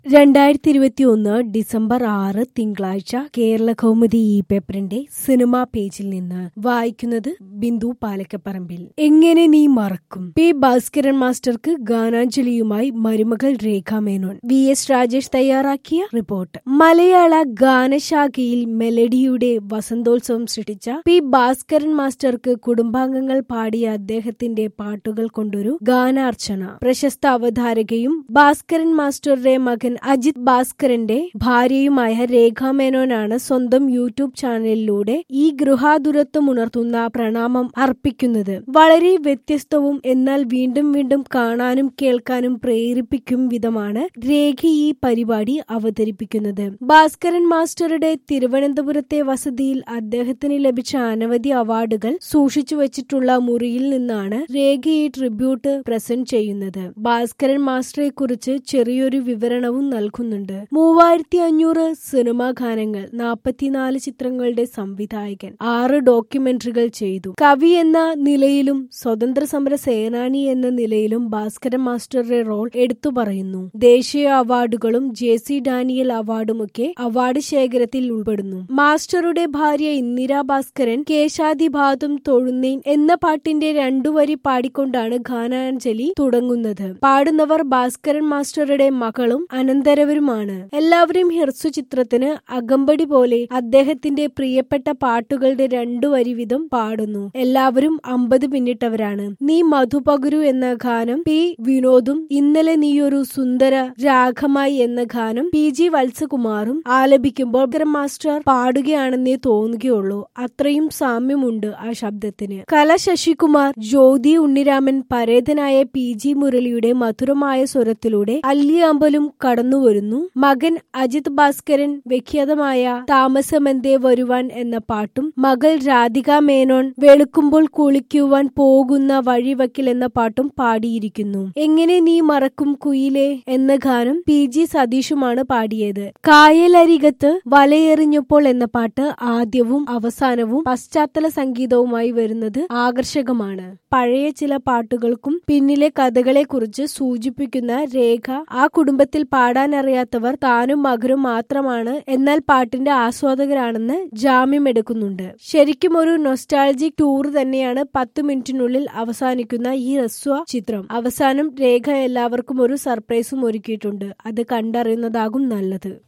2021 December 6 തിങ്കളാഴ്ച കേരള കൗമുദി ഈ പേപ്പറിന്റെ സിനിമാ പേജിൽ നിന്ന് വായിക്കുന്നത് ബിന്ദു പാലക്കപ്പറമ്പിൽ. എങ്ങനെ നീ മറക്കും? പി ഭാസ്കരൻ മാസ്റ്റർക്ക് ഗാനാഞ്ജലിയുമായി മരുമകൾ രേഖ മേനോൻ. VS രാജേഷ് തയ്യാറാക്കിയ റിപ്പോർട്ട്. മലയാള ഗാനശാഖയിൽ മെലഡിയുടെ വസന്തോത്സവം സൃഷ്ടിച്ച പി ഭാസ്കരൻ മാസ്റ്റർക്ക് കുടുംബാംഗങ്ങൾ പാടിയ അദ്ദേഹത്തിന്റെ പാട്ടുകൾ കൊണ്ടൊരു ഗാനാർച്ചന. പ്രശസ്ത അവതാരകയും ഭാസ്കരൻ മാസ്റ്ററുടെ മകൻ അജിത് ഭാസ്കരന്റെ ഭാര്യയുമായ രേഖ മേനോനാണ് സ്വന്തം യൂട്യൂബ് ചാനലിലൂടെ ഈ ഗൃഹാതുരത്വം ഉണർത്തുന്ന പ്രണാമം അർപ്പിക്കുന്നത്. വളരെ വ്യത്യസ്തവും എന്നാൽ വീണ്ടും വീണ്ടും കാണാനും കേൾക്കാനും പ്രേരിപ്പിക്കും വിധമാണ് രേഖ ഈ പരിപാടി അവതരിപ്പിക്കുന്നത്. ഭാസ്കരൻ മാസ്റ്ററുടെ തിരുവനന്തപുരത്തെ വസതിയിൽ അദ്ദേഹത്തിന് ലഭിച്ച അനവധി അവാർഡുകൾ സൂക്ഷിച്ചു വച്ചിട്ടുള്ള മുറിയിൽ നിന്നാണ് രേഖ ഈ ട്രിബ്യൂട്ട് പ്രസന്റ് ചെയ്യുന്നത്. ഭാസ്കരൻ മാസ്റ്ററെ കുറിച്ച് ചെറിയൊരു വിവരണവും നൽകുന്നുണ്ട്. 3500 സിനിമാ ഗാനങ്ങൾ, 44 ചിത്രങ്ങളുടെ സംവിധായകൻ, 6 ഡോക്യുമെന്ററികൾ ചെയ്തു. കവി എന്ന നിലയിലും സ്വതന്ത്ര സമര സേനാനി എന്ന നിലയിലും ഭാസ്കരൻ മാസ്റ്ററുടെ റോൾ എടുത്തു പറയുന്നു. ദേശീയ അവാർഡുകളും JC ഡാനിയൽ അവാർഡുമൊക്കെ അവാർഡ് ശേഖരത്തിൽ ഉൾപ്പെടുന്നു. മാസ്റ്ററുടെ ഭാര്യ ഇന്ദിരാ ഭാസ്കരൻ കേശാദിഭാതും തൊഴുന്നേൻ എന്ന പാട്ടിന്റെ 2 വരി പാടിക്കൊണ്ടാണ് ഗാനാഞ്ജലി തുടങ്ങുന്നത്. പാടുന്നവർ ഭാസ്കരൻ മാസ്റ്ററുടെ മകളും അനന്തരവരുമാണ്. എല്ലാവരും ഹിർസു ചിത്രത്തിന് അകമ്പടി പോലെ അദ്ദേഹത്തിന്റെ പ്രിയപ്പെട്ട പാട്ടുകളുടെ 2 വരി വീതം പാടുന്നു. എല്ലാവരും 50 പിന്നിട്ടവരാണ്. നീ മധുപകുരു എന്ന ഗാനം പി വിനോദും, ഇന്നലെ നീയൊരു സുന്ദര രാഗമായി എന്ന ഗാനം PG വത്സകുമാറും ആലപിക്കുമ്പോൾ മാസ്റ്റർ പാടുകയാണെന്നേ തോന്നുകയുള്ളൂ. അത്രയും സാമ്യമുണ്ട് ആ ശബ്ദത്തിന്. കല ശശികുമാർ, ജ്യോതി ഉണ്ണിരാമൻ, പരേതനായ PG മുരളിയുടെ മധുരമായ സ്വരത്തിലൂടെ അല്ലിയാമ്പലും കടന്നുവരുന്നു. മകൻ അജിത് ഭാസ്കരൻ വിഖ്യാതമായ താമസമെന്തേ വരുവാൻ എന്ന പാട്ടും മകൾ രാധിക മേനോൻ വെളുക്കുമ്പോൾ കുളിക്കുവാൻ പോകുന്ന വഴിവക്കിൽ എന്ന പാട്ടും പാടിയിരിക്കുന്നു. എങ്ങനെ നീ മറക്കും കുയിലേ എന്ന ഗാനം PG സതീഷുമാണ് പാടിയത്. കായലരികത്ത് വലയെറിഞ്ഞപ്പോൾ എന്ന പാട്ട് ആദ്യവും അവസാനവും പശ്ചാത്തല സംഗീതവുമായി വരുന്നത് ആകർഷകമാണ്. പഴയ ചില പാട്ടുകൾക്കും പിന്നിലെ കഥകളെ കുറിച്ച് സൂചിപ്പിക്കുന്ന രേഖ ആ കുടുംബത്തിൽ പാടാനറിയാത്തവർ താനും മകനും മാത്രമാണ്, എന്നാൽ പാട്ടിന്റെ ആസ്വാദകരാണെന്ന് ജാമ്യമെടുക്കുന്നുണ്ട്. ശരിക്കും ഒരു നൊസ്റ്റാൾജിക് ടൂർ തന്നെയാണ് 10 മിനിറ്റിനുള്ളിൽ അവസാനിക്കുന്ന ഈ ഹ്രസ്വ ചിത്രം. അവസാനം രേഖ എല്ലാവർക്കും ഒരു സർപ്രൈസും ഒരുക്കിയിട്ടുണ്ട്. അത് കണ്ടറിയുന്നതാകും നല്ലത്.